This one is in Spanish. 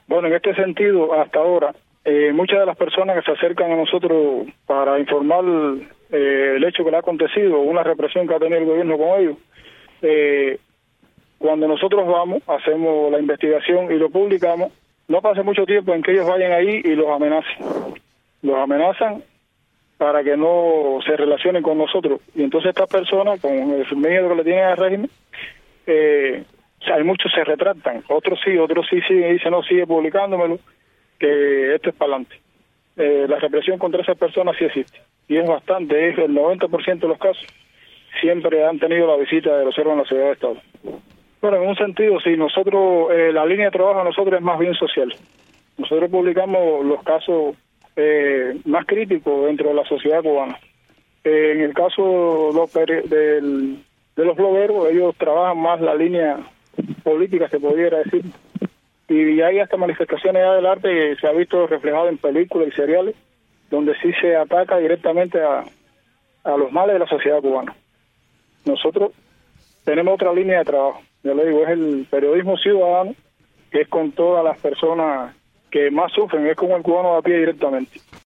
Bueno, en este sentido, hasta ahora, muchas de las personas que se acercan a nosotros para informar el hecho que le ha acontecido, una represión que ha tenido el gobierno con ellos, cuando nosotros vamos, hacemos la investigación y lo publicamos, no pasa mucho tiempo en que ellos vayan ahí y los amenacen. Los amenazan para que no se relacionen con nosotros. Y entonces estas personas, con el miedo que le tienen al régimen, hay muchos se retractan, otros sí siguen y dicen, no, sigue publicándomelo, que esto es para adelante. La represión contra esas personas sí existe, y es bastante, es el 90% de los casos, siempre han tenido la visita de los órganos de la seguridad de Estado. Bueno, en un sentido, sí, nosotros, la línea de trabajo de nosotros es más bien social. Nosotros publicamos los casos más críticos dentro de la sociedad cubana. En el caso de los blogueros, ellos trabajan más la línea política, se pudiera decir, y hay hasta manifestaciones del arte que se ha visto reflejado en películas y seriales, donde sí se ataca directamente a los males de la sociedad cubana. Nosotros tenemos otra línea de trabajo, ya le digo, es el periodismo ciudadano, que es con todas las personas que más sufren, es con el cubano de a pie directamente.